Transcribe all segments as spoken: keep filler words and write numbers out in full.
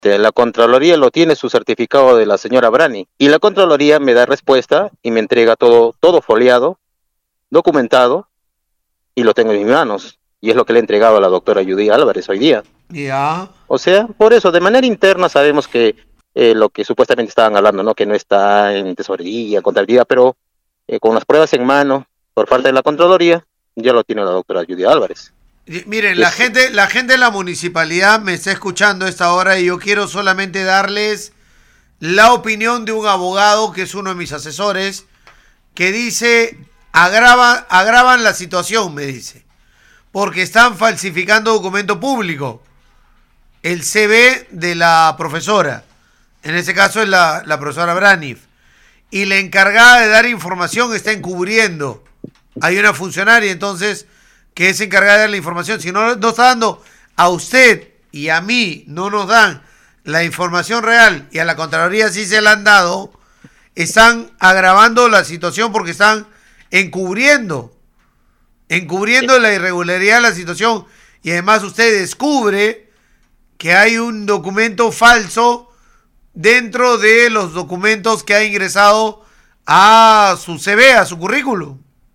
La Contraloría lo tiene su certificado de la señora Brani y la Contraloría me da respuesta y me entrega todo, todo foliado, documentado y lo tengo en mis manos. Y es lo que le he entregado a la doctora Judy Álvarez hoy día. Ya. O sea, por eso, de manera interna sabemos que eh, lo que supuestamente estaban hablando, ¿no? Que no está en tesorería, contabilidad, pero eh, con las pruebas en mano por parte de la Contraloría, ya lo tiene la doctora Judy Álvarez. Y, miren, la Es- gente, la gente de la municipalidad me está escuchando a esta hora y yo quiero solamente darles la opinión de un abogado que es uno de mis asesores, que dice, agrava, agravan la situación, me dice, porque están falsificando documento público. El C V de la profesora, en este caso es la, la profesora Braniff, y la encargada de dar información está encubriendo. Hay una funcionaria entonces que es encargada de dar la información. Si no nos está dando a usted y a mí, no nos dan la información real y a la Contraloría sí se la han dado, están agravando la situación porque están encubriendo, encubriendo la irregularidad de la situación, y además usted descubre que hay un documento falso dentro de los documentos que ha ingresado a su C V, a su currículum.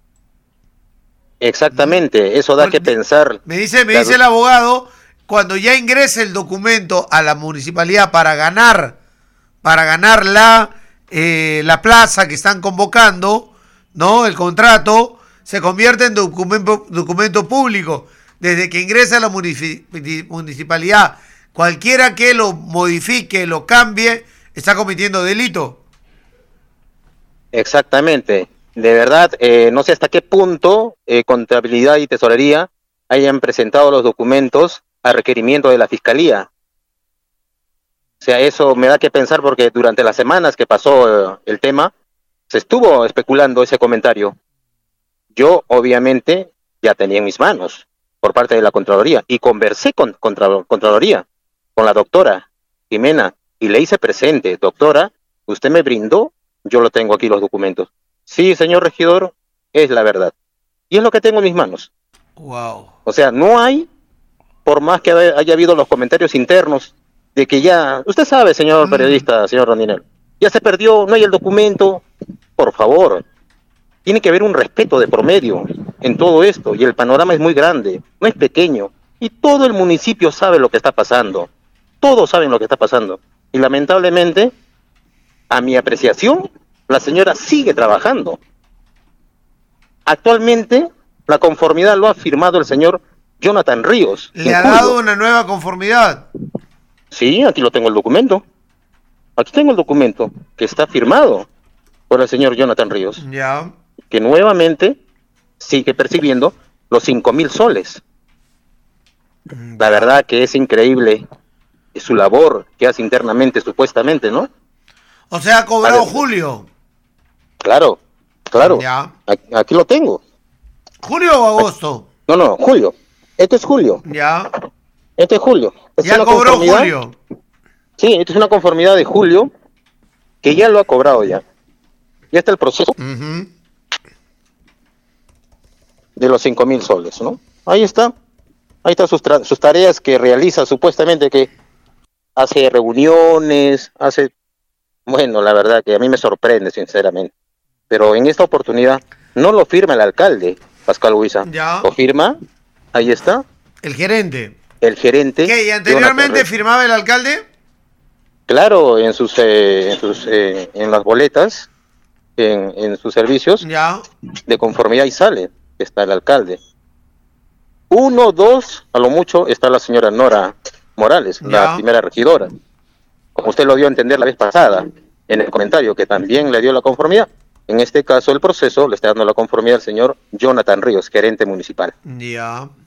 Exactamente, eso da Porque que pensar. Me dice, me La- dice el abogado, cuando ya ingrese el documento a la municipalidad para ganar, para ganar la, eh, la plaza que están convocando, ¿no? El contrato se convierte en documento, documento público. Desde que ingresa a la munici- municipalidad, cualquiera que lo modifique, lo cambie, está cometiendo delito. Exactamente. De verdad, eh, no sé hasta qué punto eh, Contabilidad y Tesorería hayan presentado los documentos a requerimiento de la Fiscalía. O sea, eso me da que pensar porque durante las semanas que pasó eh, el tema, se estuvo especulando ese comentario. Yo, obviamente, ya tenía en mis manos por parte de la Contraloría y conversé con contra, Contraloría, con la doctora Jimena, y le hice presente, doctora, usted me brindó, yo lo tengo aquí los documentos. Sí, señor regidor, es la verdad. Y es lo que tengo en mis manos. Wow. O sea, no hay, por más que haya habido los comentarios internos, de que ya, usted sabe, señor periodista, señor Rondinel, ya se perdió, no hay el documento. Por favor, tiene que haber un respeto de promedio en todo esto, y el panorama es muy grande, no es pequeño, y todo el municipio sabe lo que está pasando, todos saben lo que está pasando, y lamentablemente, a mi apreciación, la señora sigue trabajando. Actualmente, la conformidad lo ha firmado el señor Jonathan Ríos. ¿Le ha dado una nueva conformidad? Sí, aquí lo tengo el documento. Aquí tengo el documento que está firmado por el señor Jonathan Ríos, Ya. que nuevamente sigue percibiendo los cinco mil soles. La verdad que es increíble su labor que hace internamente, supuestamente, ¿no? O sea, ha cobrado Vale. Julio. Claro, claro. Ya. Aquí, aquí lo tengo. ¿Julio o agosto? No, no, Julio. Este es Julio. Ya. Este es Julio. Esta Ya es una cobró conformidad- Julio. Sí, esta es una conformidad de Julio que ya lo ha cobrado ya. Ya está el proceso Ujú. de los cinco mil soles, ¿no? Ahí está. Ahí están sus, tra- sus tareas que realiza supuestamente, que hace reuniones, hace... Bueno, la verdad que a mí me sorprende, sinceramente. Pero en esta oportunidad no lo firma el alcalde, Pascal Huiza. Ya. Lo firma, ahí está, El gerente. el gerente. ¿Qué? ¿Y anteriormente Jonathan Ríos. firmaba el alcalde? Claro, en sus, eh, en, sus eh, en las boletas, en, en sus servicios Ya. de conformidad, y sale, está el alcalde. Uno, dos, a lo mucho está la señora Nora Morales, Ya. la primera regidora. Como usted lo dio a entender la vez pasada, en el comentario, que también le dio la conformidad. En este caso, el proceso le está dando la conformidad al señor Jonathan Ríos, gerente municipal. Ya.